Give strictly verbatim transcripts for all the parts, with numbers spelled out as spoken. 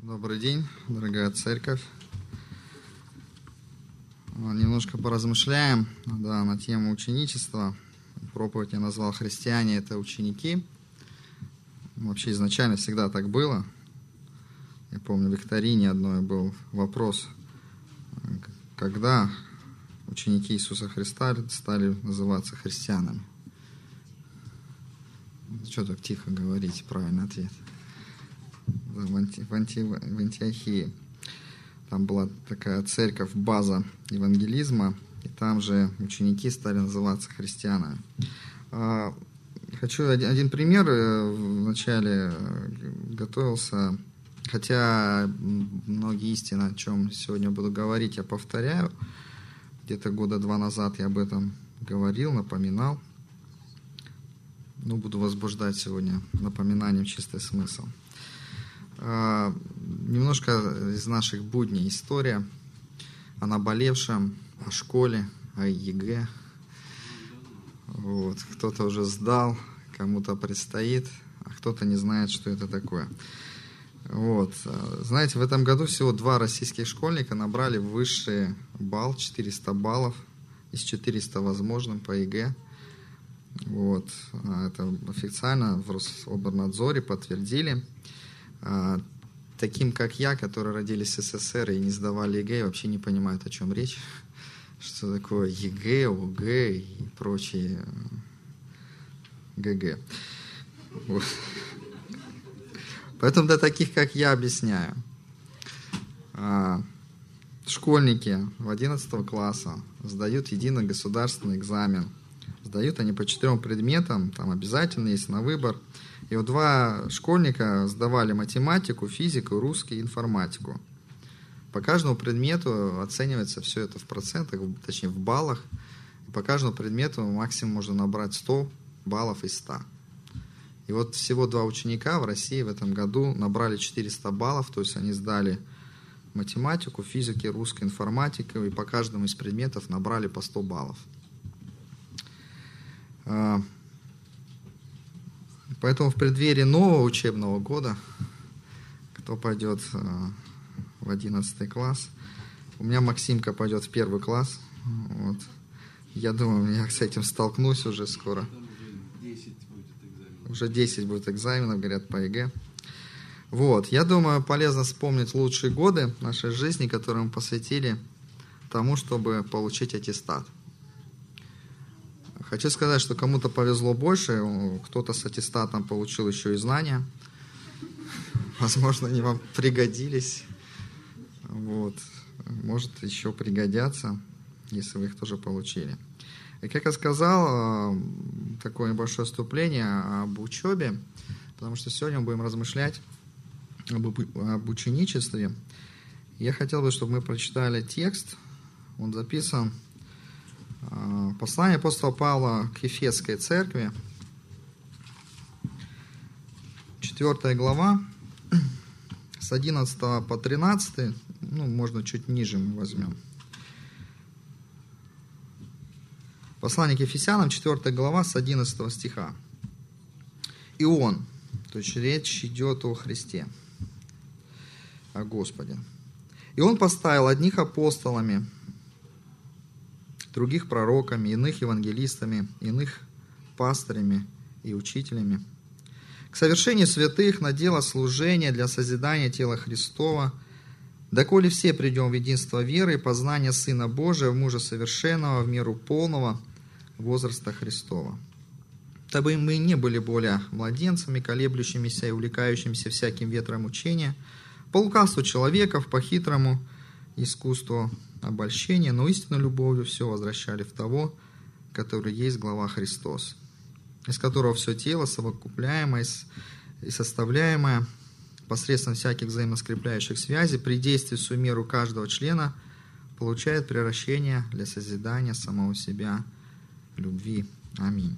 Добрый день, дорогая церковь. Немножко поразмышляем, да, на тему ученичества. Проповедь я назвал «Христиане – это ученики». Вообще изначально всегда так было. Я помню, в викторине одной был вопрос, когда ученики Иисуса Христа стали называться христианами. Что так тихо говорите? Правильный ответ. В, Анти, в, Анти, в Антиохии. Там была такая церковь, база евангелизма, и там же ученики стали называться христианами. Хочу один, один пример. Вначале готовился, хотя многие истины, о чем сегодня буду говорить, я повторяю. Где-то года два назад я об этом говорил, напоминал. Ну, буду возбуждать сегодня напоминанием чистый смысл. Uh, немножко из наших будней история о наболевшем, о школе, о ЕГЭ. Вот. Кто-то уже сдал, кому-то предстоит, а кто-то не знает, что это такое. Вот. Знаете, в этом году всего два российских школьника набрали высший балл, четыреста баллов из четырёхсот возможным по ЕГЭ. Вот. Это официально в Рособорнадзоре подтвердили. Таким, как я, которые родились в СССР и не сдавали ЕГЭ, вообще не понимают, о чем речь. Что такое ЕГЭ, ОГЭ и прочие ГГ. Вот. Поэтому для таких, как я, объясняю. Школьники в одиннадцатом классе сдают единый государственный экзамен. Сдают они по четырем предметам, там обязательно есть на выбор. И вот два школьника сдавали математику, физику, русский, информатику. По каждому предмету оценивается все это в процентах, точнее в баллах. И по каждому предмету максимум можно набрать сто баллов из ста. И вот всего два ученика в России в этом году набрали четыреста баллов, то есть они сдали математику, физику, русскую, информатику, и по каждому из предметов набрали по сто баллов. Поэтому в преддверии нового учебного года, кто пойдет в одиннадцатый класс, у меня Максимка пойдет в первый класс. Вот. Я думаю, я с этим столкнусь уже скоро. Уже десять будет экзаменов, говорят, по ЕГЭ. Вот. Я думаю, полезно вспомнить лучшие годы нашей жизни, которые мы посвятили тому, чтобы получить аттестат. Хочу сказать, что кому-то повезло больше, кто-то с аттестатом получил еще и знания. Возможно, они вам пригодились. Вот. Может, еще пригодятся, если вы их тоже получили. И, как я сказал, такое небольшое вступление об учебе, потому что сегодня мы будем размышлять об, об ученичестве. Я хотел бы, чтобы мы прочитали текст. Он записан. Послание апостола Павла к Ефесской церкви, четвёртая глава, с одиннадцатого по тринадцатый, ну, можно чуть ниже мы возьмем. Послание к Ефесянам, четвёртая глава, с одиннадцатого стиха. И Он, то есть речь идет о Христе, о Господе. И Он поставил одних апостолами, других пророками, иных евангелистами, иных пастырями и учителями, к совершению святых на дело служения для созидания тела Христова, доколе все придем в единство веры и познания Сына Божия, в мужа совершенного, в меру полного возраста Христова. Дабы мы не были более младенцами, колеблющимися и увлекающимися всяким ветром учения, по лукавству человеков, по хитрому искусству обольщения, но истинной любовью все возвращали в того, который есть глава Христос, из которого все тело, совокупляемое и составляемое посредством всяких взаимоскрепляющих связей, при действии в свою меру каждого члена, получает превращение для созидания самого себя любви. Аминь.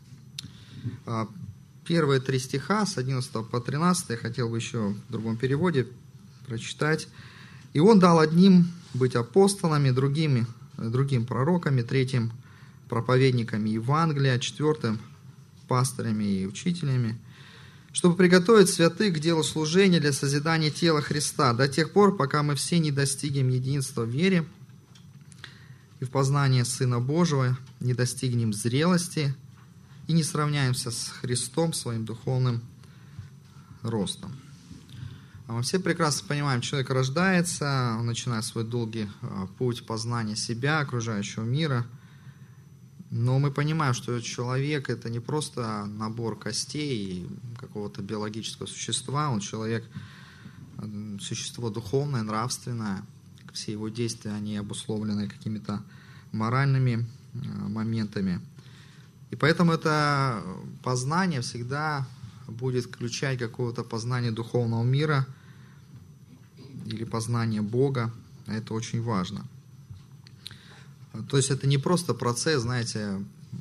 Первые три стиха с одиннадцатого по тринадцатый я хотел бы еще в другом переводе прочитать. И Он дал одним быть апостолами, другим, другим пророками, третьим проповедниками Евангелия, четвертым пастырями и учителями, чтобы приготовить святых к делу служения для созидания тела Христа, до тех пор, пока мы все не достигнем единства в вере и в познании Сына Божьего, не достигнем зрелости и не сравняемся с Христом своим духовным ростом. А мы все прекрасно понимаем, человек рождается, он начинает свой долгий путь познания себя, окружающего мира. Но мы понимаем, что человек – это не просто набор костей какого-то биологического существа, он человек, существо духовное, нравственное. Все его действия, они обусловлены какими-то моральными моментами. И поэтому это познание всегда будет включать какое-то познание духовного мира или познание Бога. Это очень важно. То есть это не просто процесс, знаете,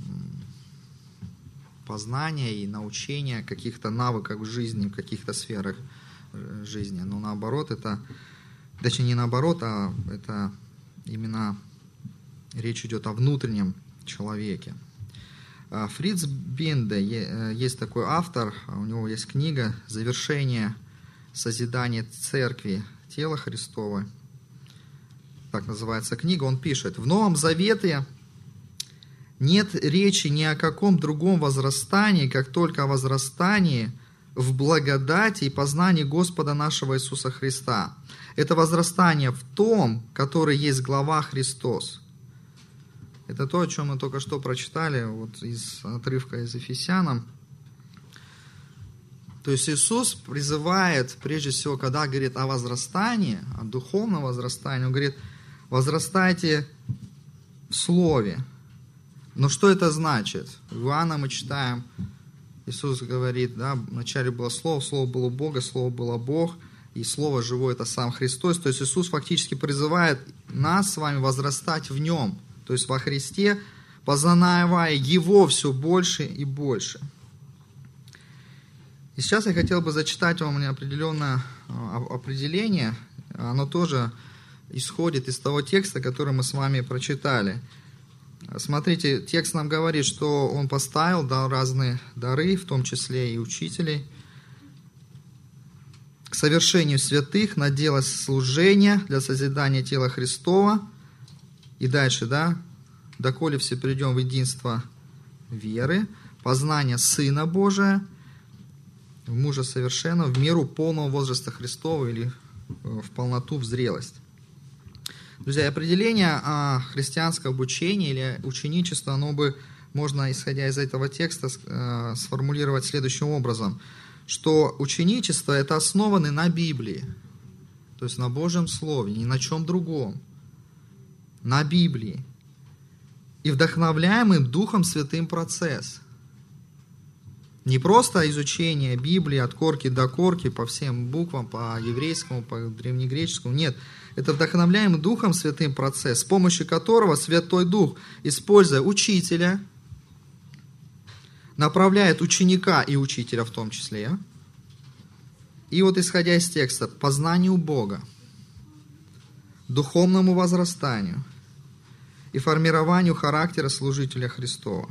познания и научения каких-то навыков в жизни, в каких-то сферах жизни. Но наоборот, это, точнее не наоборот, а это именно речь идет о внутреннем человеке. Фриц Бенде, есть такой автор, у него есть книга «Завершение созидания церкви, тела Христова». Так называется книга. Он пишет: «В Новом Завете нет речи ни о каком другом возрастании, как только о возрастании в благодати и познании Господа нашего Иисуса Христа. Это возрастание в том, который есть глава Христос». Это то, о чем мы только что прочитали, вот из отрывка из Ефесянам. То есть Иисус призывает, прежде всего, когда говорит о возрастании, о духовном возрастании, Он говорит: возрастайте в Слове. Но что это значит? В Иоанна мы читаем, Иисус говорит, да, вначале было Слово, Слово было Бога, Слово было Бог, и Слово живое – это сам Христос. То есть Иисус фактически призывает нас с вами возрастать в Нем, то есть во Христе, познавая Его все больше и больше. И сейчас я хотел бы зачитать вам определенное определение, оно тоже исходит из того текста, который мы с вами прочитали. Смотрите, текст нам говорит, что Он поставил, дал разные дары, в том числе и учителей, к совершению святых на дело служения для созидания тела Христова. И дальше, да, доколе все придем в единство веры, познание Сына Божия, в мужа совершенного, в меру полного возраста Христова или в полноту, в зрелость. Друзья, определение а, христианского обучения или ученичества, оно бы, можно, исходя из этого текста, а, сформулировать следующим образом, что ученичество – это основано на Библии, то есть на Божьем Слове, ни на чем другом, на Библии, и вдохновляемый Духом Святым процесс. Не просто изучение Библии от корки до корки, по всем буквам, по еврейскому, по древнегреческому. Нет, это вдохновляемый Духом Святым процесс, с помощью которого Святой Дух, используя учителя, направляет ученика и учителя в том числе. И вот исходя из текста, познанию Бога, духовному возрастанию и формированию характера служителя Христова.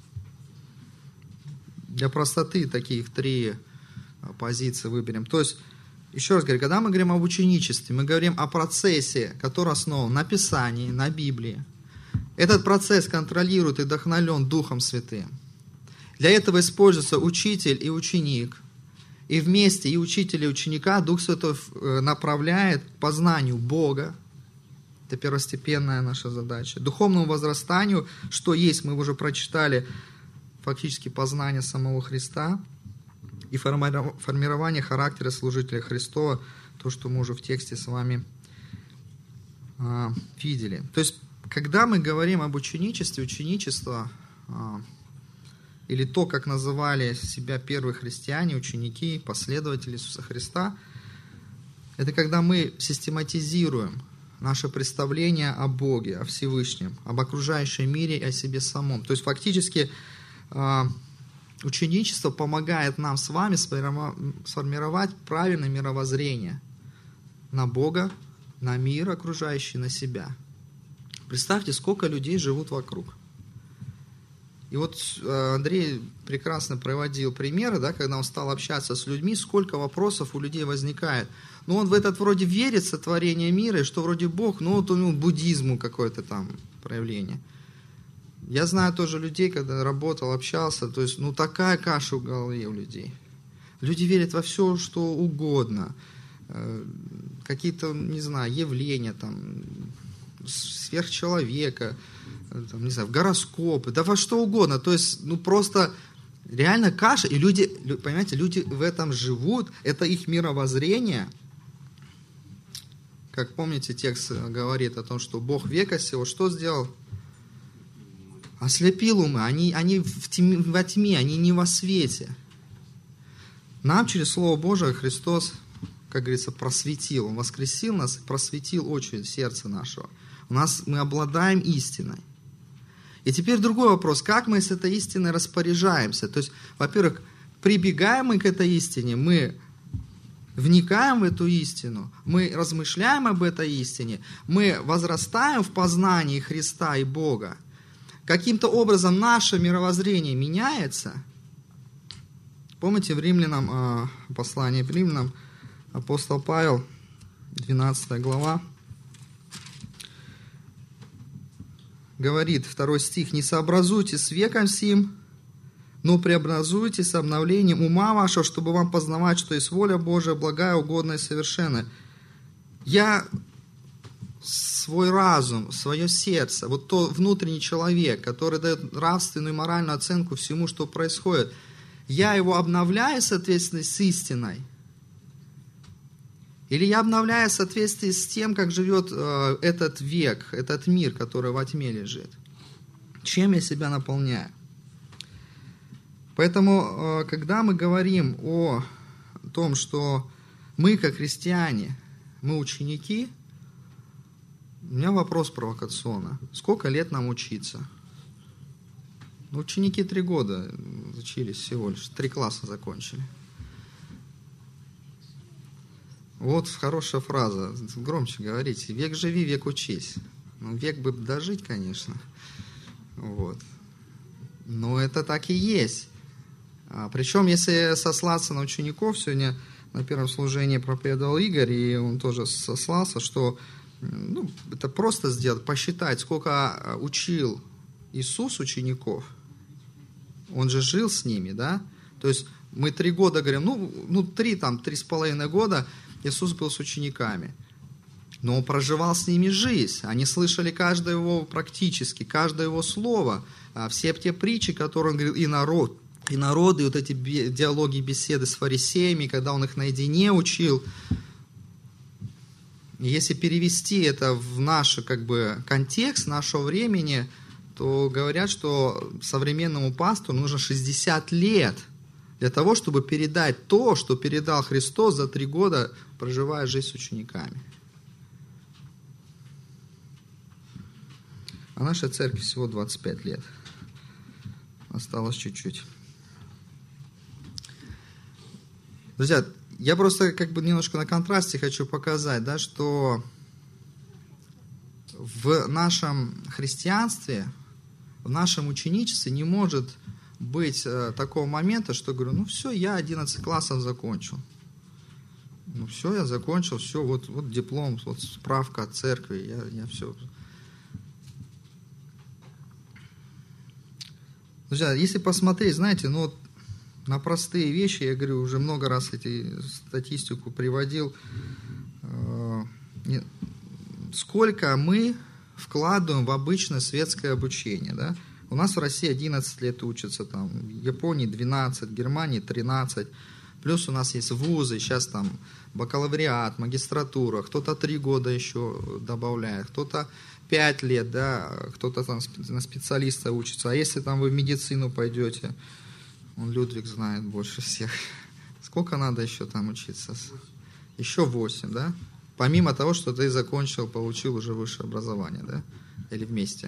Для простоты таких три позиции выберем. То есть, еще раз говорю, когда мы говорим об ученичестве, мы говорим о процессе, который основан на Писании, на Библии. Этот процесс контролирует и вдохновлен Духом Святым. Для этого используется учитель и ученик. И вместе и учителя, и ученика Дух Святой направляет к познанию Бога. Это первостепенная наша задача. Духовному возрастанию, что есть, мы уже прочитали, фактически познание самого Христа и формирование характера служителя Христова, то, что мы уже в тексте с вами а, видели. То есть, когда мы говорим об ученичестве, ученичество, а, или то, как называли себя первые христиане, ученики, последователи Иисуса Христа, это когда мы систематизируем наше представление о Боге, о Всевышнем, об окружающем мире и о себе самом. То есть, фактически, ученичество помогает нам с вами сформировать правильное мировоззрение на Бога, на мир окружающий, на себя. Представьте, сколько людей живут вокруг. И вот Андрей прекрасно приводил примеры, да, когда он стал общаться с людьми, сколько вопросов у людей возникает. Ну, он в этот вроде верит в сотворение мира, и что вроде Бог, ну, вот у него буддизму какое-то там проявление. Я знаю тоже людей, когда работал, общался, то есть, ну, такая каша в голове у людей. Люди верят во все, что угодно. Какие-то, не знаю, явления, там, сверхчеловека, там, не знаю, в гороскопы, да во что угодно. То есть, ну, просто реально каша. И люди, понимаете, люди в этом живут, это их мировоззрение. Как помните, текст говорит о том, что Бог века сего что сделал? Ослепил умы. Они, они в тьме, во тьме, они не во свете. Нам через Слово Божие Христос, как говорится, просветил. Он воскресил нас и просветил очи сердца нашего. У нас, мы обладаем истиной. И теперь другой вопрос. Как мы с этой истиной распоряжаемся? То есть, во-первых, прибегаем мы к этой истине, мы вникаем в эту истину, мы размышляем об этой истине, мы возрастаем в познании Христа и Бога. Каким-то образом наше мировоззрение меняется. Помните в Римлянам, послание к Римлянам, апостол Павел, двенадцатая глава, говорит, второй стих, «Не сообразуйтесь с веком сим, но преобразуйтесь с обновлением ума вашего, чтобы вам познавать, что есть воля Божия, благая, угодная и совершенная». Я свой разум, свое сердце, вот тот внутренний человек, который дает нравственную и моральную оценку всему, что происходит, я его обновляю в соответствии с истиной? Или я обновляю в соответствии с тем, как живет э, этот век, этот мир, который во тьме лежит? Чем я себя наполняю? Поэтому, э, когда мы говорим о том, что мы, как христиане, мы ученики, у меня вопрос провокационный. Сколько лет нам учиться? Ну, ученики три года учились всего лишь, три класса закончили. Вот хорошая фраза, громче говорите. Век живи, век учись. Ну, век бы дожить, конечно. Вот. Но это так и есть. А, причем, если сослаться на учеников, сегодня на первом служении проповедовал Игорь, и он тоже сослался, что ну, это просто сделать, посчитать, сколько учил Иисус учеников. Он же жил с ними, да? То есть мы три года говорим, ну, ну три, там, три с половиной года Иисус был с учениками. Но Он проживал с ними жизнь. Они слышали каждое Его, практически, каждое Его слово. Все те притчи, которые Он говорил, и народ, и народы, и вот эти диалоги, беседы с фарисеями, когда Он их наедине учил. И если перевести это в наш, как бы, контекст нашего времени, то говорят, что современному пастору нужно шестьдесят лет для того, чтобы передать то, что передал Христос за три года, проживая жизнь с учениками. А нашей церкви всего двадцать пять лет. Осталось чуть-чуть. Друзья, я просто как бы немножко на контрасте хочу показать, да, что в нашем христианстве, в нашем ученичестве не может быть э, такого момента, что говорю, ну все, я одиннадцать классов закончил. Ну все, я закончил, все, вот, вот диплом, вот справка от церкви, я, я все. Друзья, если посмотреть, знаете, ну вот на простые вещи, я говорю, уже много раз эти статистику приводил, э, сколько мы вкладываем в обычное светское обучение, да? У нас в России одиннадцать лет учатся, там, в Японии двенадцать, в Германии тринадцать. Плюс у нас есть вузы, сейчас там бакалавриат, магистратура, кто-то три года еще добавляет, кто-то пять лет, да, кто-то там на специалиста учится. А если там вы в медицину пойдете, он Людвиг знает больше всех. Сколько надо еще там учиться? Еще восемь, да? Помимо того, что ты закончил, получил уже высшее образование, да? Или вместе?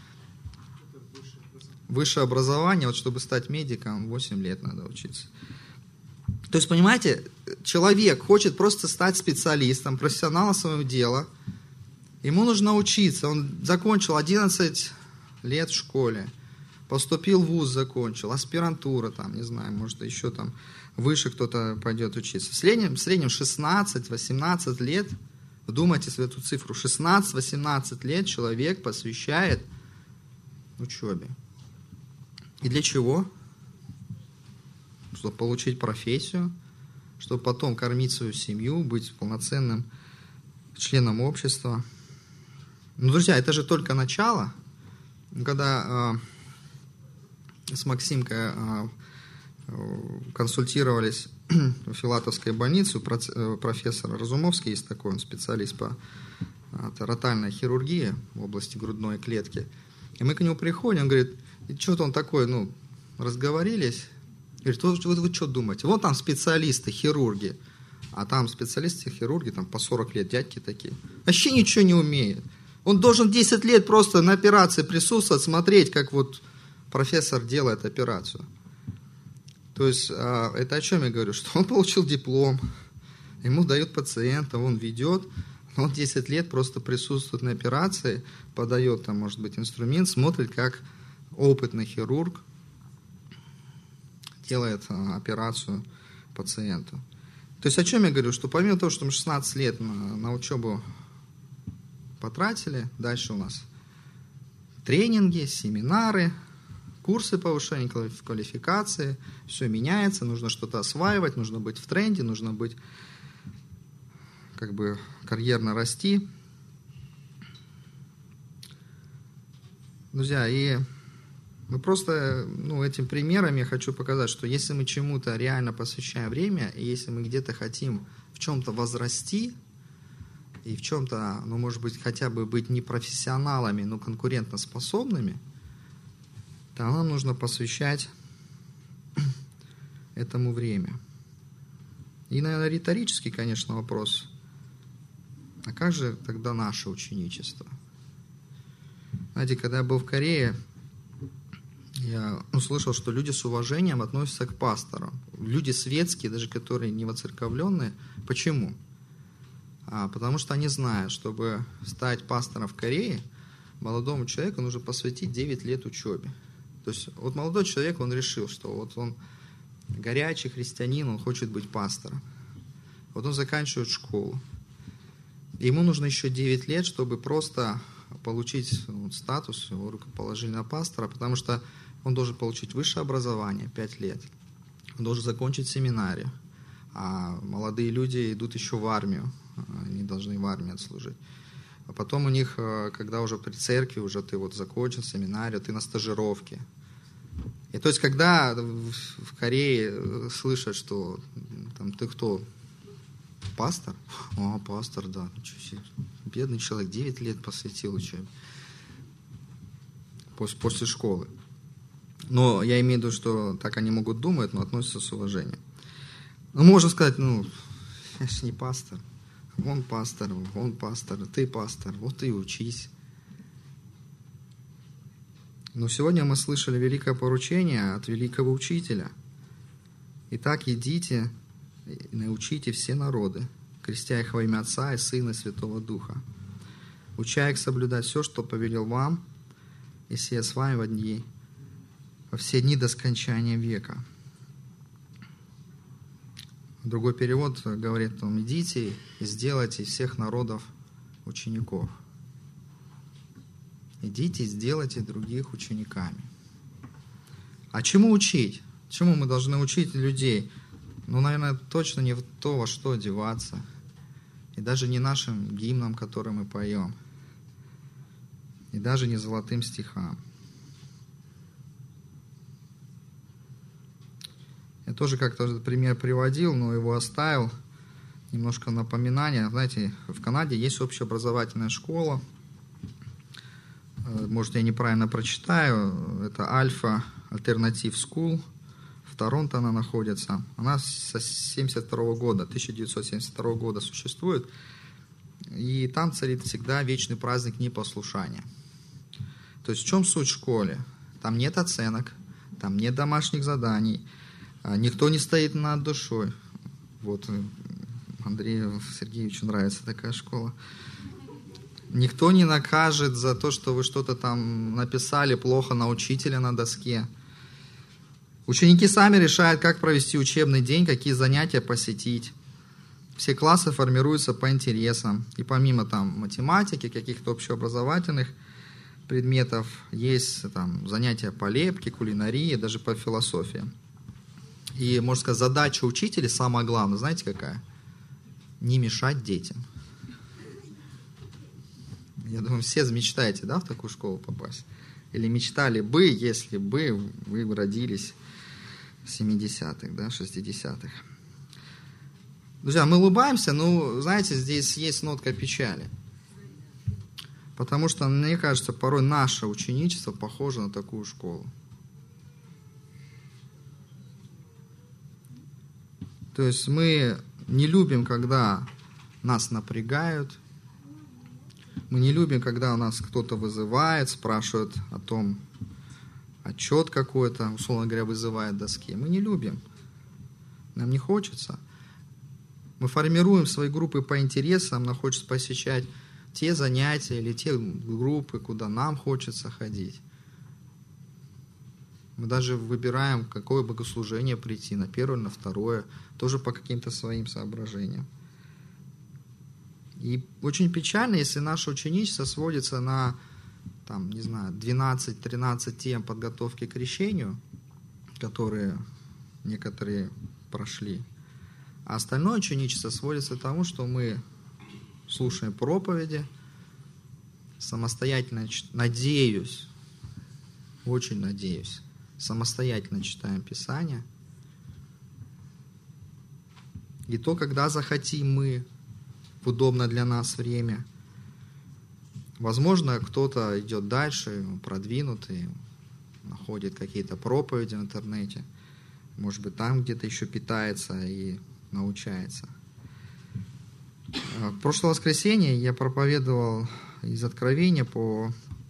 Высшее образование, вот чтобы стать медиком, восемь лет надо учиться. То есть, понимаете, человек хочет просто стать специалистом, профессионалом своего дела. Ему нужно учиться. Он закончил одиннадцать лет в школе. поступил в вуз, закончил, аспирантура, там, не знаю, может, еще там выше кто-то пойдет учиться. В среднем, в среднем шестнадцать-восемнадцать лет, вдумайтесь в эту цифру, шестнадцать-восемнадцать лет человек посвящает учебе. И для чего? Чтобы получить профессию, чтобы потом кормить свою семью, быть полноценным членом общества. Ну, друзья, это же только начало. Когда э, с Максимкой э, консультировались в Филатовской больнице, у профессора Разумовский есть такой, он специалист по торакальной хирургии в области грудной клетки. И мы к нему приходим, он говорит, что-то он такой, ну, разговорились. Говорит, вы, вы, вы что думаете? Вот там специалисты, хирурги. А там специалисты, хирурги, там по сорок лет, дядьки такие. Вообще ничего не умеют. Он должен десять лет просто на операции присутствовать, смотреть, как вот профессор делает операцию. То есть, это о чем я говорю? Что он получил диплом, ему дают пациента, он ведет, он десять лет просто присутствует на операции, подает там, может быть, инструмент, смотрит, как опытный хирург делает операцию пациенту. То есть о чем я говорю? Что помимо того, что мы шестнадцать лет на, на учебу потратили, дальше у нас тренинги, семинары, курсы повышения квалификации, все меняется, нужно что-то осваивать, нужно быть в тренде, нужно быть как бы карьерно расти. Друзья, и мы просто, ну, этим примером я хочу показать, что если мы чему-то реально посвящаем время, и если мы где-то хотим в чем-то возрасти, и в чем-то, ну, может быть, хотя бы быть не профессионалами, но конкурентоспособными, то нам нужно посвящать этому время. И, наверное, риторический, конечно, вопрос. А как же тогда наше ученичество? Знаете, когда я был в Корее, я услышал, что люди с уважением относятся к пасторам. Люди светские, даже которые не воцерковленные. Почему? А, потому что они знают, чтобы стать пастором в Корее, молодому человеку нужно посвятить девять лет учебе. То есть вот молодой человек, он решил, что вот он горячий христианин, он хочет быть пастором. Вот он заканчивает школу. Ему нужно еще девять лет, чтобы просто получить вот, статус, его рукоположили на пастора, потому что он должен получить высшее образование, пять лет. Он должен закончить семинарию. А молодые люди идут еще в армию. Они должны в армии отслужить. А потом у них, когда уже при церкви, уже ты вот закончил семинарию, ты на стажировке. И то есть, когда в Корее слышат, что там, ты кто? Пастор? О, пастор, да. Ничего себе. Бедный человек, девять лет посвятил учебе. После, после школы. Но я имею в виду, что так они могут думать, но относятся с уважением. Ну, можно сказать, ну, я же не пастор. Он пастор, он пастор, ты пастор, вот и учись. Но сегодня мы слышали великое поручение от великого учителя. Итак, идите и научите все народы, крестя их во имя Отца и Сына и Святого Духа, уча их соблюдать все, что повелел вам, и сия с вами во дни, во все дни до скончания века. Другой перевод говорит, там, идите и сделайте из всех народов учеников. Идите и сделайте других учениками. А чему учить? Чему мы должны учить людей? Ну, наверное, точно не в то, во что одеваться. И даже не нашим гимнам, которые мы поем. И даже не золотым стихам. Я тоже как-то этот пример приводил, но его оставил. Немножко напоминания. Знаете, в Канаде есть общеобразовательная школа. Может, я неправильно прочитаю. Это Альфа Альтернатив Скул. В Торонто она находится. Она с семьдесят второго года, тысяча девятьсот семьдесят второго года существует. И там царит всегда вечный праздник непослушания. То есть в чем суть в школе? Там нет оценок, там нет домашних заданий, никто не стоит над душой. Вот Андрею Сергеевичу нравится такая школа. Никто не накажет за то, что вы что-то там написали плохо на учителя на доске. Ученики сами решают, как провести учебный день, какие занятия посетить. Все классы формируются по интересам. И помимо там математики, каких-то общеобразовательных предметов, есть там занятия по лепке, кулинарии, даже по философии. И, можно сказать, задача учителя, самая главная, знаете какая? Не мешать детям. Я думаю, все мечтаете, да, в такую школу попасть? Или мечтали бы, если бы вы родились в семидесятых, да, шестидесятых. Друзья, мы улыбаемся, но, знаете, здесь есть нотка печали. Потому что, мне кажется, порой наше ученичество похоже на такую школу. То есть мы не любим, когда нас напрягают. Мы не любим, когда у нас кто-то вызывает, спрашивает о том, отчет какой-то, условно говоря, вызывает доски. Мы не любим. Нам не хочется. Мы формируем свои группы по интересам, нам хочется посещать те занятия или те группы, куда нам хочется ходить. Мы даже выбираем, какое богослужение прийти, на первое, на второе, тоже по каким-то своим соображениям. И очень печально, если наше ученичество сводится на, там, не знаю, двенадцать-тринадцать тем подготовки к крещению, которые некоторые прошли. А остальное ученичество сводится к тому, что мы слушаем проповеди, самостоятельно, надеюсь, очень надеюсь, самостоятельно читаем Писание. И то, когда захотим мы, в удобное для нас время. Возможно, кто-то идет дальше, продвинутый, находит какие-то проповеди в интернете, может быть, там где-то еще питается и научается. В прошлое воскресенье я проповедовал из Откровения по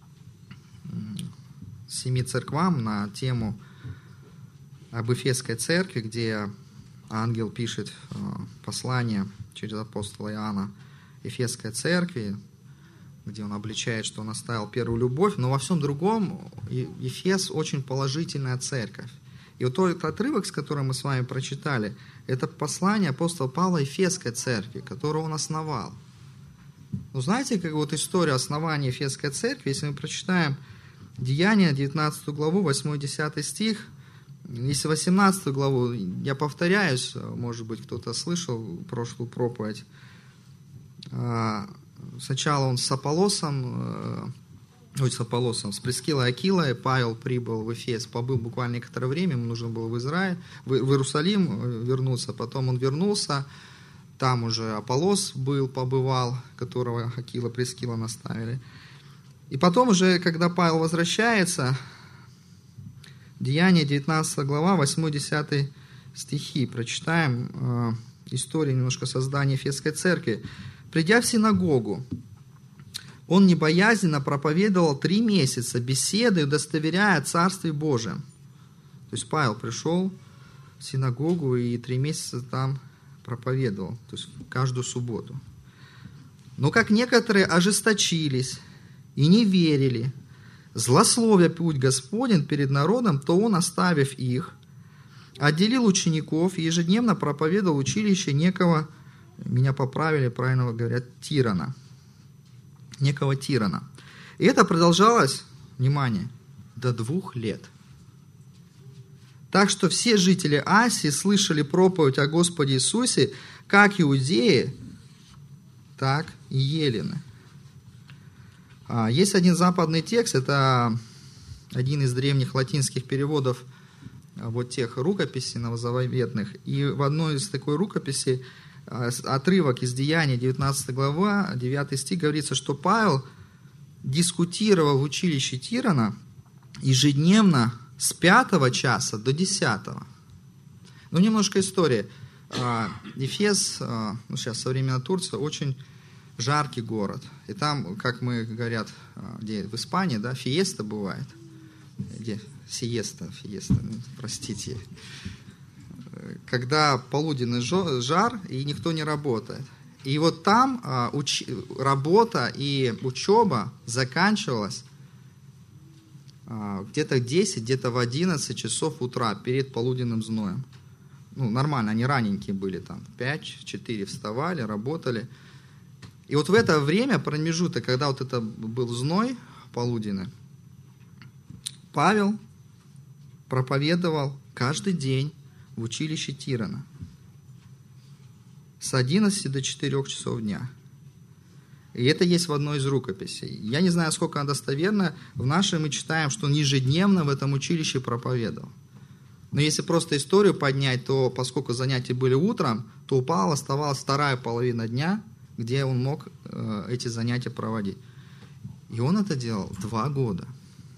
семи церквам на тему об Эфесской церкви, где ангел пишет послание через апостола Иоанна Эфесской церкви, где он обличает, что он оставил первую любовь, но во всем другом Эфес очень положительная церковь. И вот тот отрывок, с которым мы с вами прочитали, это послание апостола Павла Эфесской церкви, которую он основал. Ну, знаете, как вот история основания Эфесской церкви, если мы прочитаем Деяния, девятнадцатую главу, восьмой-десятый стих, если восемнадцатую главу, я повторяюсь, может быть, кто-то слышал прошлую проповедь. Сначала он с Аполлосом, ой, с Аполлосом, с Прискилой и Акилой, Павел прибыл в Эфес, побыл буквально некоторое время, ему нужно было в Израиль, в Иерусалим вернуться, потом он вернулся, там уже Аполлос был, побывал, которого Акила, Прискила наставили. И потом уже, когда Павел возвращается, Деяния, девятнадцатая глава, восьмой-десятый стихи, прочитаем э, историю немножко создания Эфесской церкви. «Придя в синагогу, он небоязненно проповедовал три месяца, беседой, удостоверяя о Царстве Божьем». То есть Павел пришел в синагогу и три месяца там проповедовал, то есть каждую субботу. «Но как некоторые ожесточились и не верили, злословя путь Господень перед народом, то он, оставив их, отделил учеников и ежедневно проповедовал в училище некого, меня поправили, правильно говорят, Тирана. Некого Тирана. И это продолжалось, внимание, до двух лет. Так что все жители Асии слышали проповедь о Господе Иисусе, как иудеи, так и елены. Есть один западный текст, это один из древних латинских переводов вот тех рукописей новозаветных. И в одной из такой рукописи отрывок из Деяний, девятнадцатая глава, девятый стих, говорится, что Павел дискутировал в училище Тирана ежедневно с пятого часа до десятого. Ну, немножко истории. Эфес, ну, сейчас современная Турция, очень жаркий город. И там, как мы говорят, где в Испании, да, фиеста бывает. Где? Сиеста, фиеста, ну, простите. Когда полуденный жар, и никто не работает. И вот там а, уч... работа и учеба заканчивалась а, где-то в десять, где-то в одиннадцать часов утра перед полуденным зноем. Ну, нормально, они раненькие были там, в пять-четыре вставали, работали. И вот в это время, промежуток, когда вот это был зной полуденный, Павел проповедовал каждый день в училище Тирана с одиннадцати до четырёх часов дня. И это есть в одной из рукописей. Я не знаю, сколько она достоверна. В нашей мы читаем, что он ежедневно в этом училище проповедовал. Но если просто историю поднять, то поскольку занятия были утром, то у Павла оставалась вторая половина дня, где он мог э, эти занятия проводить. И он это делал два года.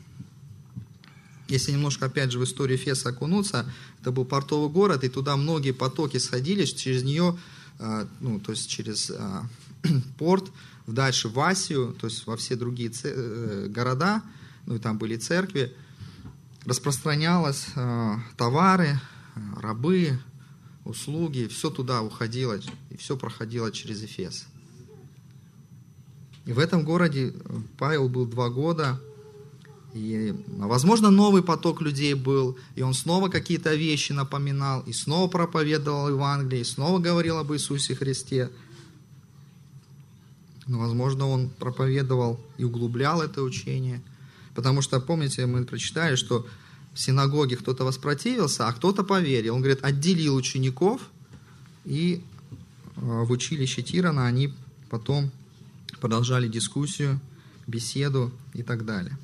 Если немножко, опять же, в историю Эфеса окунуться, это был портовый город, и туда многие потоки сходились, через нее, э, ну, то есть через э, порт, дальше в Асию, то есть во все другие ц... э, города, ну и там были церкви, распространялось э, товары, э, рабы, услуги, все туда уходило, и все проходило через Эфес. И в этом городе Павел был два года, и, возможно, новый поток людей был, и он снова какие-то вещи напоминал, и снова проповедовал Евангелие, и снова говорил об Иисусе Христе. Но, возможно, он проповедовал и углублял это учение, потому что, помните, мы прочитали, что в синагоге кто-то воспротивился, а кто-то поверил. Он говорит, отделил учеников, и в училище Тирана они потом продолжали дискуссию, беседу и так далее.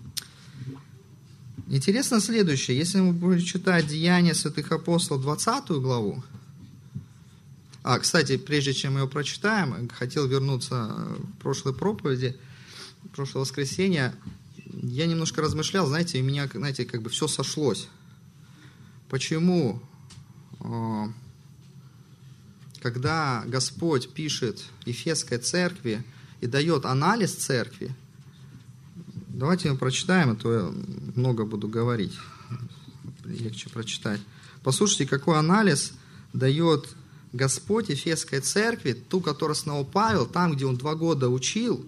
Интересно следующее. Если мы будем читать Деяния святых апостолов, двадцатую главу. А, кстати, прежде чем мы ее прочитаем, хотел вернуться к прошлой проповеди, прошлое воскресенье. Я немножко размышлял, знаете, у меня, знаете, как бы все сошлось. Почему, когда Господь пишет Ефесской церкви и дает анализ церкви, давайте мы прочитаем, а то я много буду говорить, легче прочитать. Послушайте, какой анализ дает Господь Ефесской церкви, ту, которую основал Павел, там, где он два года учил.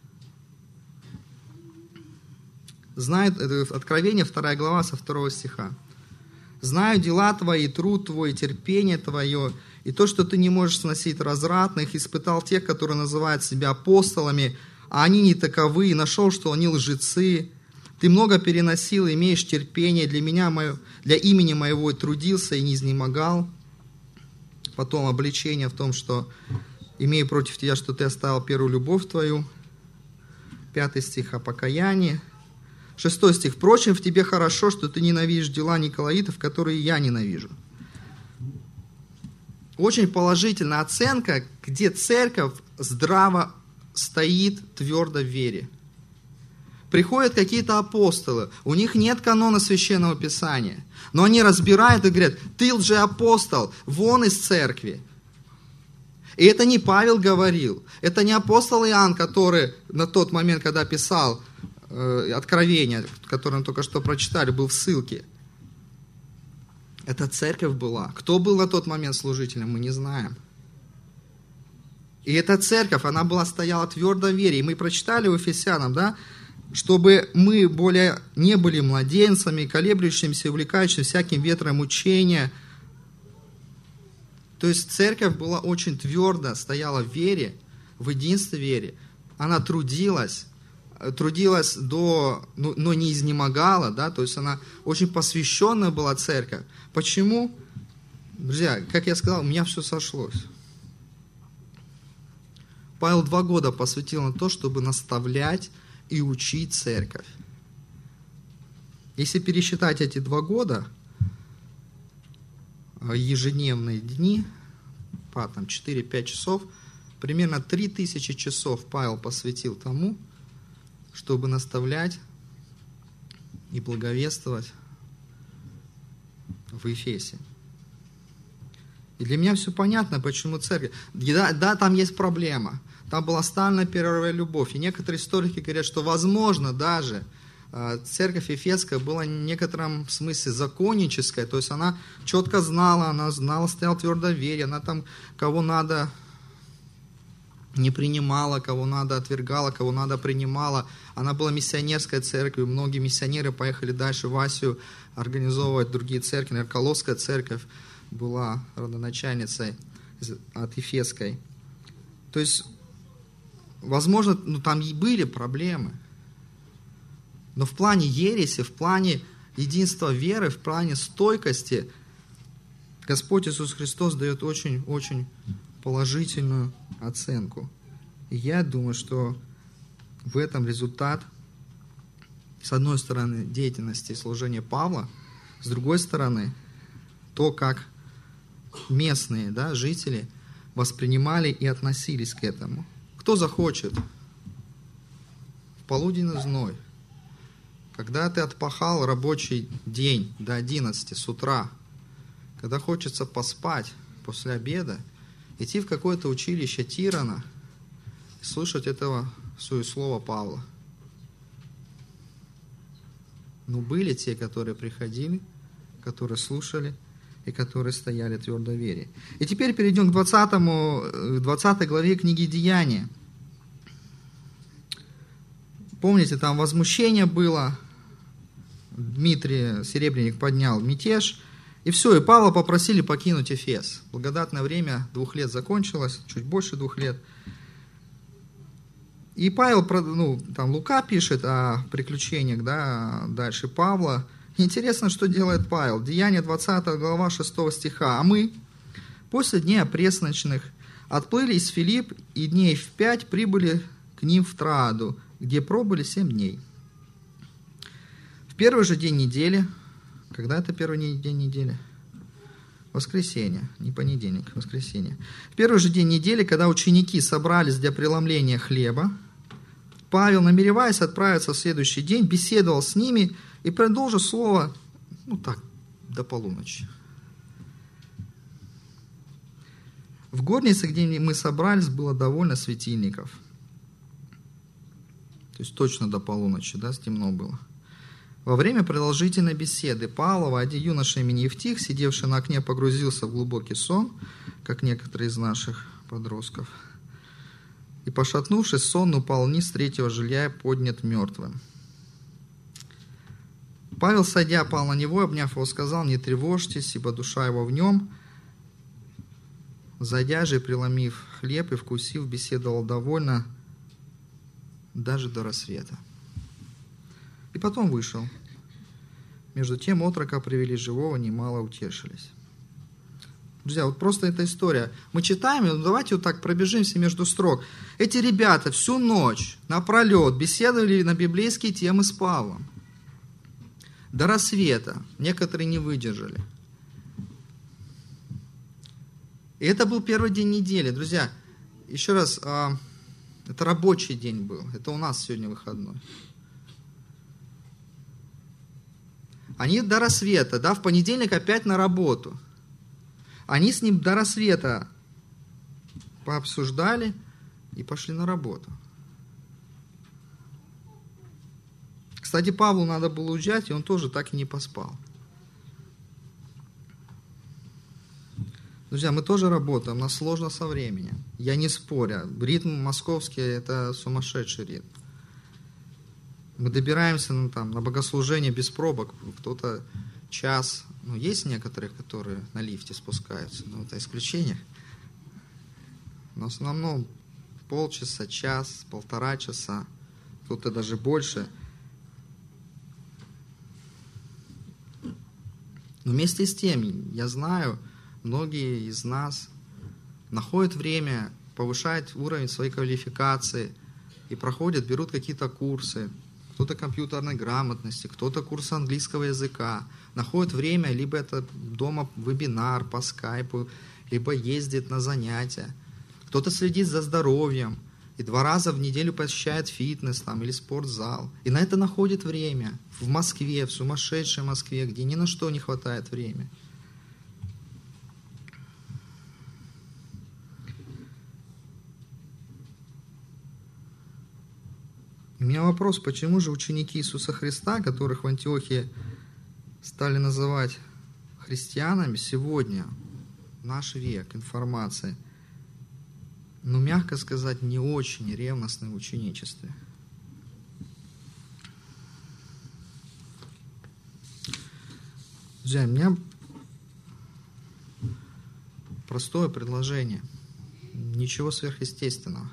Знает, это Откровение, вторая глава, со второго стиха. «Знаю дела твои, труд твой, терпение твое, и то, что ты не можешь сносить развратных, испытал тех, которые называют себя апостолами, а они не таковы, и нашел, что они лжецы. Ты много переносил, имеешь терпение, для меня, мое, для имени моего трудился и не изнемогал». Потом обличение в том, что имею против тебя, что ты оставил первую любовь твою. Пятый стих о покаянии. Шестой стих. «Впрочем, в тебе хорошо, что ты ненавидишь дела николаитов, которые я ненавижу». Очень положительная оценка, где церковь здраво стоит твердо в вере. Приходят какие-то апостолы, у них нет канона Священного Писания, но они разбирают и говорят, ты лжеапостол, вон из церкви. И это не Павел говорил, это не апостол Иоанн, который на тот момент, когда писал э, Откровение, которое мы только что прочитали, был в ссылке. Это церковь была. Кто был на тот момент служителем, мы не знаем. И эта церковь, она была, стояла твердо в вере. И мы прочитали у Ефесянам, да, чтобы мы более не были младенцами, колеблющимися, увлекающимися всяким ветром учения. То есть церковь была очень твердо, стояла в вере, в единстве вере. Она трудилась, трудилась до, ну, но не изнемогала, да, то есть она очень посвященная была церковь. Почему? Друзья, как я сказал, у меня все сошлось. Павел два года посвятил на то, чтобы наставлять и учить церковь. Если пересчитать эти два года, ежедневные дни, по там, четыре-пять часов, примерно три тысячи часов Павел посвятил тому, чтобы наставлять и благовествовать в Ефесе. И для меня все понятно, почему церковь. Да, да, там есть проблема. Там была оставлена первая любовь. И некоторые историки говорят, что, возможно, даже церковь Ефесская была в некотором смысле законническая. То есть она четко знала, она знала, стояла твердо в вере. Она там, кого надо, не принимала, кого надо отвергала, кого надо принимала. Она была миссионерской церковью, многие миссионеры поехали дальше в Асию организовывать другие церкви. Нарколовская церковь была родоначальницей от Ефесской. То есть, возможно, ну, там и были проблемы, но в плане ереси, в плане единства веры, в плане стойкости Господь Иисус Христос дает очень-очень положительную оценку. И я думаю, что в этом результат, с одной стороны, деятельности и служения Павла, с другой стороны, то, как местные, да, жители воспринимали и относились к этому. Кто захочет в полуденный зной, когда ты отпахал рабочий день до одиннадцати с утра, когда хочется поспать после обеда, идти в какое-то училище Тирана и слышать этого суеслова Павла. Но были те, которые приходили, которые слушали и которые стояли твердо в вере. И теперь перейдем к двадцатому, двадцатой главе книги Деяния. Помните, там возмущение было, Дмитрий Серебряник поднял мятеж, и все, и Павла попросили покинуть Эфес. Благодатное время двух лет закончилось, чуть больше двух лет. И Павел, ну, там Лука пишет о приключениях, да, дальше Павла. Интересно, что делает Павел. Деяние двадцатая глава шестого стиха. «А мы, после дней опресночных, отплыли из Филипп, и дней в пять прибыли к ним в Трааду, где пробыли семь дней. В первый же день недели». Когда это первый день недели? Воскресенье, не понедельник, воскресенье. В первый же день недели, когда ученики собрались для преломления хлеба, Павел, намереваясь отправиться в следующий день, беседовал с ними и продолжил слово, ну так, до полуночи. В горнице, где мы собрались, было довольно светильников. То есть точно до полуночи, да, темно было. Во время продолжительной беседы Павлова один юноша имени Евтих, сидевший на окне, погрузился в глубокий сон, как некоторые из наших подростков. И, пошатнувшись, сон упал вниз с третьего жилья и поднят мертвым. Павел, сойдя, пал на него, обняв его, сказал: «Не тревожьтесь, ибо душа его в нем». Зайдя же, преломив хлеб и вкусив, беседовал довольно даже до рассвета. И потом вышел. Между тем отрока привели живого, немало утешились. Друзья, вот просто эта история. Мы читаем, ну давайте вот так пробежимся между строк. Эти ребята всю ночь напролет беседовали на библейские темы с Павлом. До рассвета. Некоторые не выдержали. И это был первый день недели. Друзья, еще раз, это рабочий день был. Это у нас сегодня выходной. Они до рассвета, да, в понедельник опять на работу. Они с ним до рассвета пообсуждали и пошли на работу. Кстати, Павлу надо было уезжать, и он тоже так и не поспал. Друзья, мы тоже работаем, у нас сложно со временем. Я не спорю, ритм московский – это сумасшедший ритм. Мы добираемся ну, там, на богослужение без пробок, кто-то час. Ну, есть некоторые, которые на лифте спускаются, но это исключение. Но в основном полчаса, час, полтора часа, кто-то даже больше. Но вместе с тем, я знаю, многие из нас находят время, повышают уровень своей квалификации и проходят, берут какие-то курсы. Кто-то компьютерной грамотности, кто-то курс английского языка. Находит время, либо это дома вебинар по скайпу, либо ездит на занятия. Кто-то следит за здоровьем и два раза в неделю посещает фитнес там, или спортзал. И на это находит время. В Москве, в сумасшедшей Москве, где ни на что не хватает времени. У меня вопрос, почему же ученики Иисуса Христа, которых в Антиохии стали называть христианами, сегодня, в наш век, информация, ну, мягко сказать, не очень ревностны в ученичестве. Друзья, у меня простое предложение. Ничего сверхъестественного.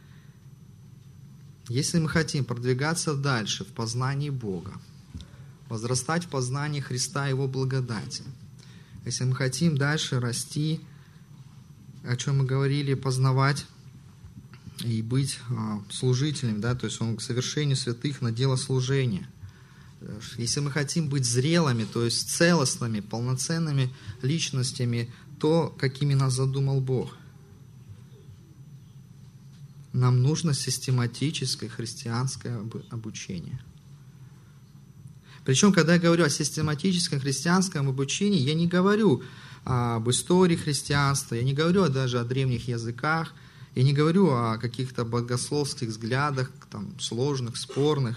Если мы хотим продвигаться дальше в познании Бога, возрастать в познании Христа и Его благодати, если мы хотим дальше расти, о чем мы говорили, познавать и быть служителем, да, то есть он к совершению святых на дело служения. Если мы хотим быть зрелыми, то есть целостными, полноценными личностями, то, какими нас задумал Бог, нам нужно систематическое христианское обучение. Причем, когда я говорю о систематическом христианском обучении, я не говорю об истории христианства, я не говорю даже о древних языках, я не говорю о каких-то богословских взглядах, там, сложных, спорных.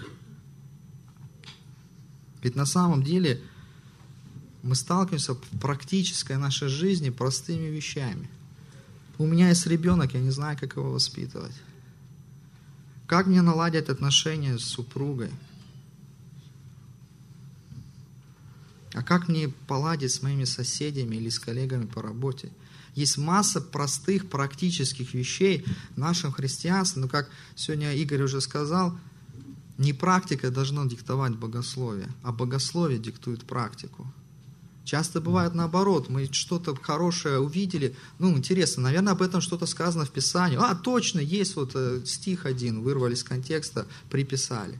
Ведь на самом деле мы сталкиваемся в практической нашей жизни простыми вещами. У меня есть ребенок, я не знаю, как его воспитывать. Как мне наладить отношения с супругой? А как мне поладить с моими соседями или с коллегами по работе? Есть масса простых практических вещей в нашем христианстве, но, как сегодня Игорь уже сказал, не практика должна диктовать богословие, а богословие диктует практику. Часто бывает наоборот, мы что-то хорошее увидели, ну, интересно, наверное, об этом что-то сказано в Писании. А, точно, есть вот стих один, вырвали из контекста, приписали.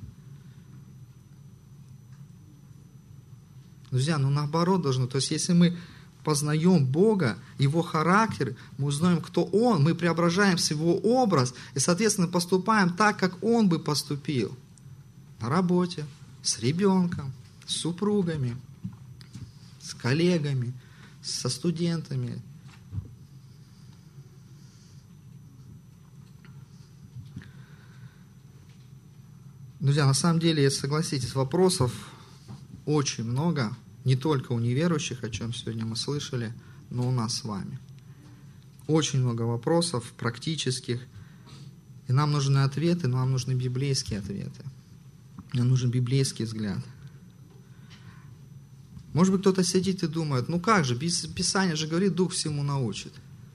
Друзья, ну наоборот должно, то есть если мы познаем Бога, Его характер, мы узнаем, кто Он, мы преображаемся в Его образ и, соответственно, поступаем так, как Он бы поступил. На работе, с ребенком, с супругами, с коллегами, со студентами. Друзья, на самом деле, согласитесь, вопросов очень много, не только у неверующих, о чем сегодня мы слышали, но у нас с вами. Очень много вопросов практических, и нам нужны ответы, но нам нужны библейские ответы. Нам нужен библейский взгляд. Может быть, кто-то сидит и думает, ну как же, Писание же говорит, Дух всему научит.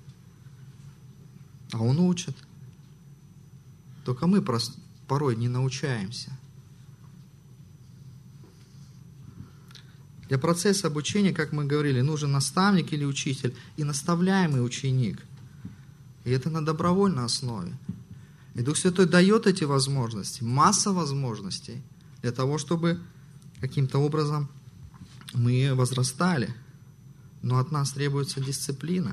А Он учит. Только мы порой не научаемся. Для процесса обучения, как мы говорили, нужен наставник или учитель и наставляемый ученик. И это на добровольной основе. И Дух Святой дает эти возможности, масса возможностей для того, чтобы каким-то образом мы возрастали. Но от нас требуется дисциплина.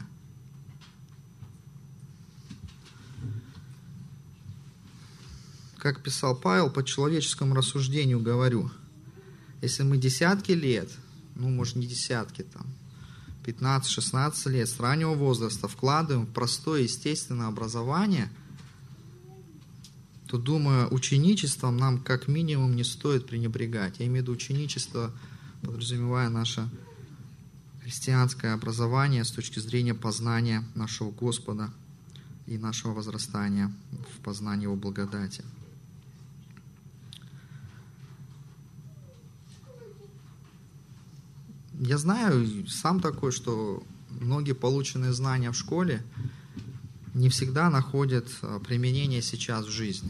Как писал Павел, по человеческому рассуждению говорю, если мы десятки лет, ну, может, не десятки, там, пятнадцать-шестнадцать лет с раннего возраста вкладываем в простое естественное образование, то, думаю, ученичеством нам как минимум не стоит пренебрегать. Я имею в виду ученичество, подразумевая наше христианское образование с точки зрения познания нашего Господа и нашего возрастания в познании Его благодати. Я знаю, сам такой, что многие полученные знания в школе не всегда находят применение сейчас в жизни.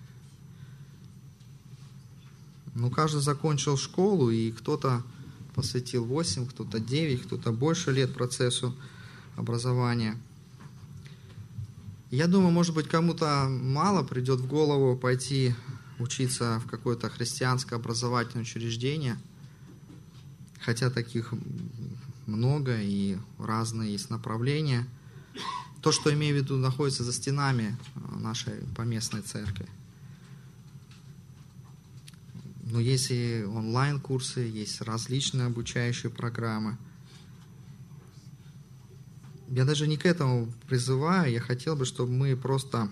Ну, каждый закончил школу, и кто-то посвятил восемь, кто-то девять, кто-то больше лет процессу образования. Я думаю, может быть, кому-то мало придет в голову пойти учиться в какое-то христианское образовательное учреждение, хотя таких много и разные есть направления. То, что имею в виду, находится за стенами нашей поместной церкви. Но есть и онлайн-курсы, есть различные обучающие программы. Я даже не к этому призываю, я хотел бы, чтобы мы просто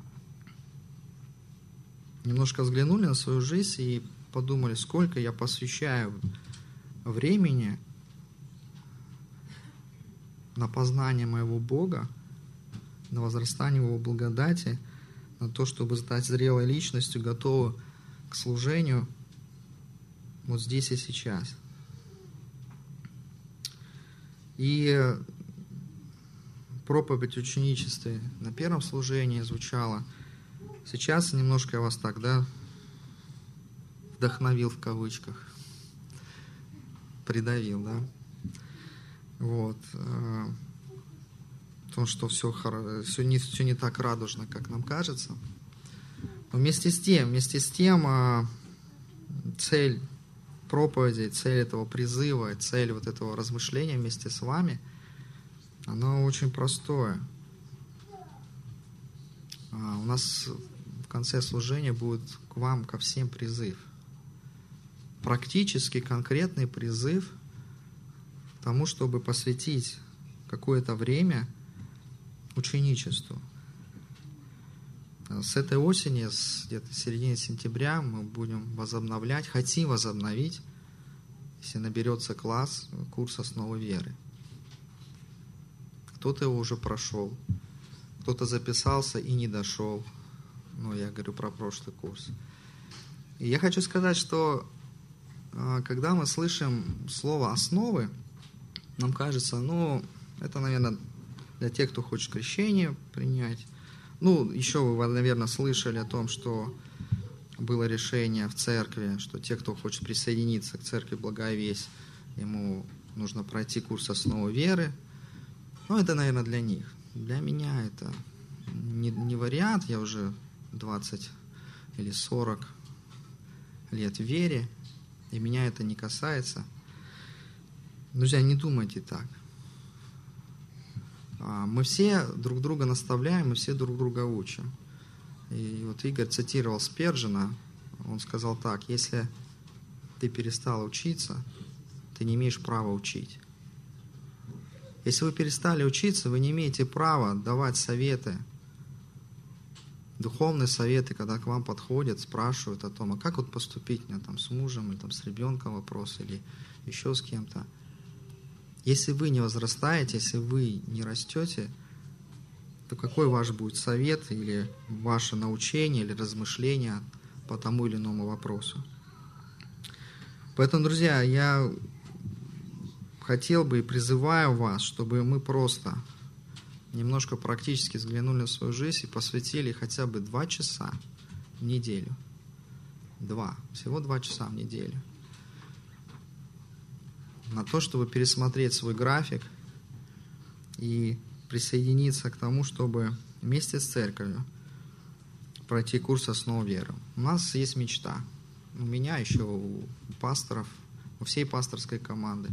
немножко взглянули на свою жизнь и подумали, сколько я посвящаю времени на познание моего Бога, на возрастание в Его благодати, на то, чтобы стать зрелой личностью, готовой к служению вот здесь и сейчас. И проповедь ученичества на первом служении звучала. Сейчас немножко я вас так, да, вдохновил в кавычках, придавил, да. Вот. В том, что все, все, не, все не так радужно, как нам кажется. Но вместе с тем, вместе с тем, цель проповеди, цель этого призыва, цель вот этого размышления вместе с вами, оно очень простое. У нас в конце служения будет к вам, ко всем призыв. Практически конкретный призыв к тому, чтобы посвятить какое-то время ученичеству. С этой осени, с где-то середины сентября, мы будем возобновлять, хотим возобновить, если наберется класс, курс «Основы веры». Кто-то его уже прошел, кто-то записался и не дошел. Ну, я говорю про прошлый курс. И я хочу сказать, что когда мы слышим слово «основы», нам кажется, ну, это, наверное, для тех, кто хочет крещение принять. Ну, еще вы, наверное, слышали о том, что было решение в церкви, что те, кто хочет присоединиться к церкви Благая Весть, ему нужно пройти курс «Основы веры». Ну, это, наверное, для них. Для меня это не, не вариант. Я уже двадцать или сорок лет в вере, и меня это не касается. Друзья, не думайте так. Мы все друг друга наставляем, мы все друг друга учим. И вот Игорь цитировал Спержина, он сказал так: если ты перестал учиться, ты не имеешь права учить. Если вы перестали учиться, вы не имеете права давать советы, духовные советы, когда к вам подходят, спрашивают о том, а как вот поступить мне там с мужем, или там с ребенком вопрос, или еще с кем-то. Если вы не возрастаете, если вы не растете, то какой ваш будет совет или ваше научение или размышление по тому или иному вопросу? Поэтому, друзья, я хотел бы и призываю вас, чтобы мы просто немножко практически взглянули на свою жизнь и посвятили хотя бы два часа в неделю. Два. Всего два часа в неделю. На то, чтобы пересмотреть свой график и присоединиться к тому, чтобы вместе с церковью пройти курс «Основы веры». У нас есть мечта. У меня еще, у пасторов, у всей пасторской команды,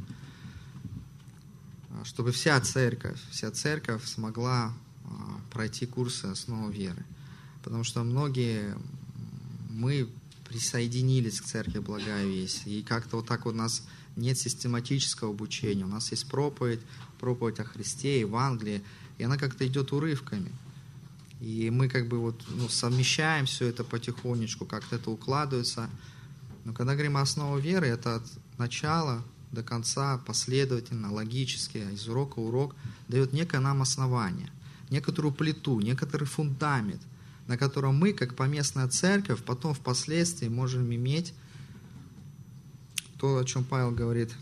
чтобы вся церковь, вся церковь смогла пройти курсы «Основы веры». Потому что многие, мы присоединились к церкви Благая Весть, и как-то вот так вот у нас нет систематического обучения. У нас есть проповедь, проповедь о Христе, Евангелие, и она как-то идет урывками. И мы как бы вот, ну, совмещаем все это потихонечку, как-то это укладывается. Но когда говорим о основе веры, это от начала до конца последовательно, логически, из урока в урок дает некое нам основание, некоторую плиту, некоторый фундамент, на котором мы, как поместная церковь, потом впоследствии можем иметь то, о чем Павел говорит: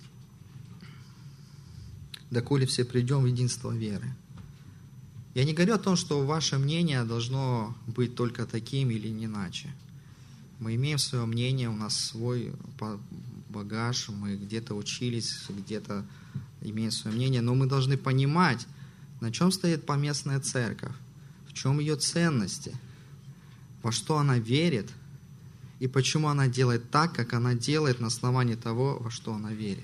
«Доколе все придем в единство веры». Я не говорю о том, что ваше мнение должно быть только таким или не иначе. Мы имеем свое мнение, у нас свой багаж, мы где-то учились, где-то имеем свое мнение, но мы должны понимать, на чем стоит поместная церковь, в чем ее ценности, во что она верит, и почему она делает так, как она делает на основании того, во что она верит.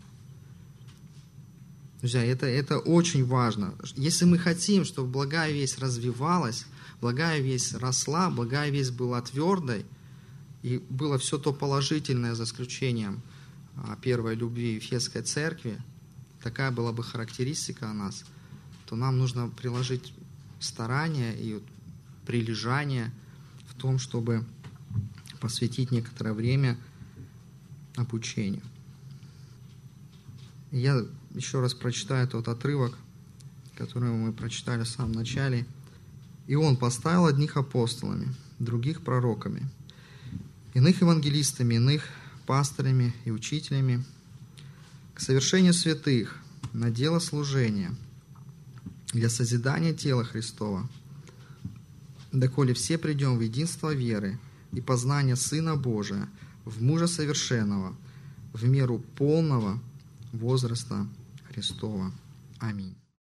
Друзья, это, это очень важно. Если мы хотим, чтобы Благая Весть развивалась, Благая Весть росла, Благая Весть была твердой, и было все то положительное, за исключением первой любви Ефесской церкви, такая была бы характеристика о нас, то нам нужно приложить старания и прилежание в том, чтобы посвятить некоторое время обучению. Я еще раз прочитаю тот отрывок, которую мы прочитали в самом начале. «И Он поставил одних апостолами, других пророками, иных евангелистами, иных пастырями и учителями, к совершению святых, на дело служения, для созидания тела Христова, доколе все придем в единство веры и познания Сына Божия, в мужа совершенного, в меру полного возраста Христова». Аминь.